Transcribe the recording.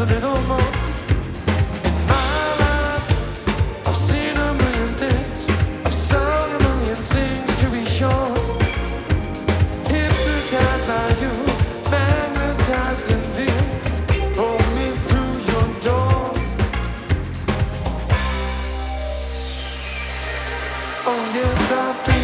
a little more. In my life, I've seen a million things, I've sung a million things to be sure. Hypnotized by you, magnetized in view. Pull me through your door. Oh yes, I feel